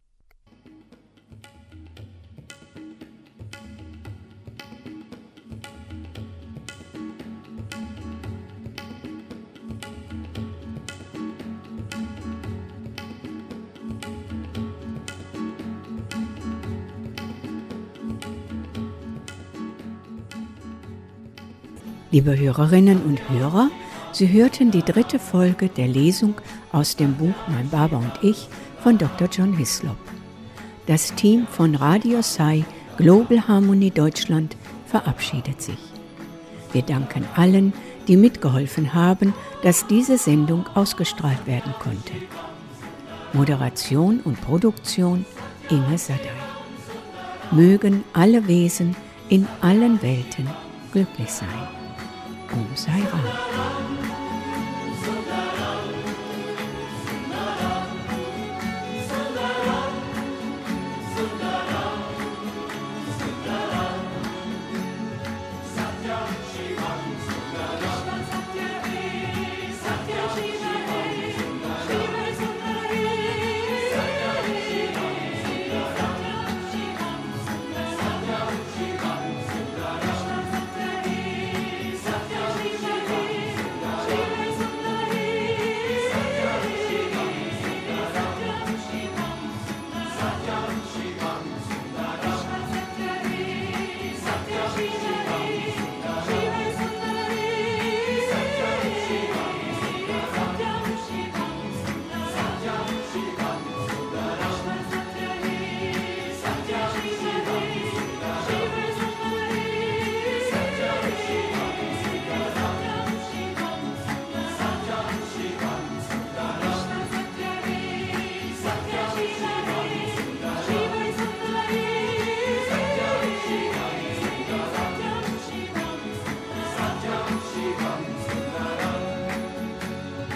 Liebe Hörerinnen und Hörer, Sie hörten die dritte Folge der Lesung aus dem Buch Mein Baba und ich von Doktor John Hislop. Das Team von Radio Sai Global Harmony Deutschland verabschiedet sich. Wir danken allen, die mitgeholfen haben, dass diese Sendung ausgestrahlt werden konnte. Moderation und Produktion Inge Sadai. Mögen alle Wesen in allen Welten glücklich sein. Om Sai Ram.